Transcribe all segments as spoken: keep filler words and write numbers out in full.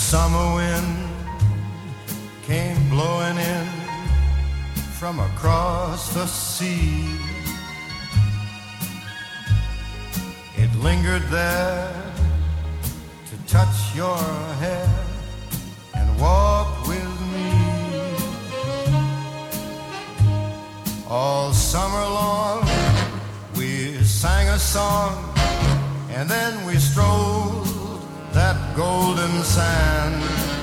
summer wind came blowing in from across the sea. It lingered there to touch your hair and walk with me. All summer long we sang a song, and then we strolled that golden sand.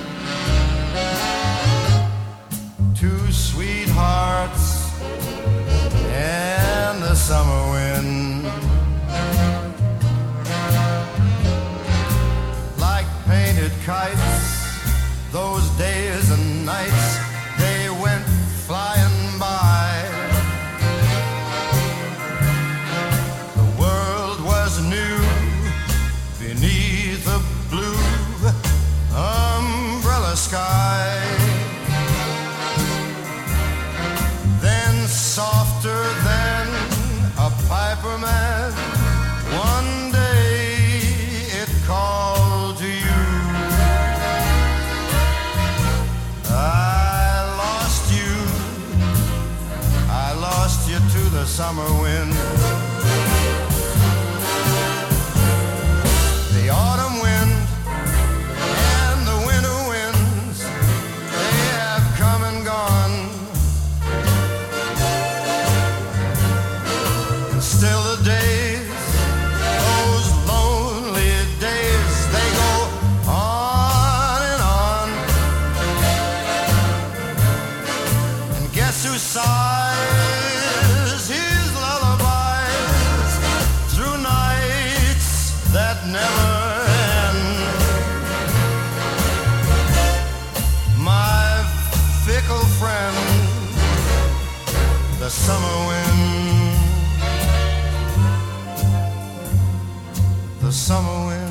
Two sweethearts and the summer wind, like painted kites, those days and nights, they went flying by. The world was new beneath the blue umbrella sky. Then softer than a piper man, one day it called to you. I lost you, I lost you to the summer wind. The autumn wind and the winter winds, they have come and gone. And still the days, those lonely days, they go on and on. And guess who sighs his lullabies through nights that never end? My fickle friend, the summer wind, the summer wind.